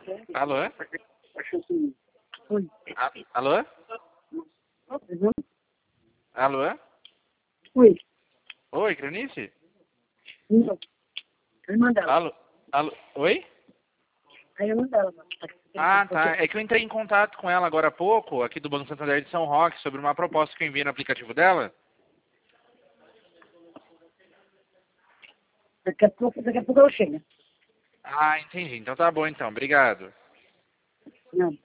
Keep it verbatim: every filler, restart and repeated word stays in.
Alô? Oi. A- Alô? Alô? Oi. Oi, Cranice? Não. A irmã dela. Alô? Alô? Oi? A irmã dela. mano. Ah, tá. É que eu entrei em contato com ela agora há pouco, aqui do Banco Santander de São Roque, sobre uma proposta que eu enviei no aplicativo dela. Daqui a pouco, daqui a pouco ela chega. Ah, entendi. Então tá bom então. Obrigado. Não.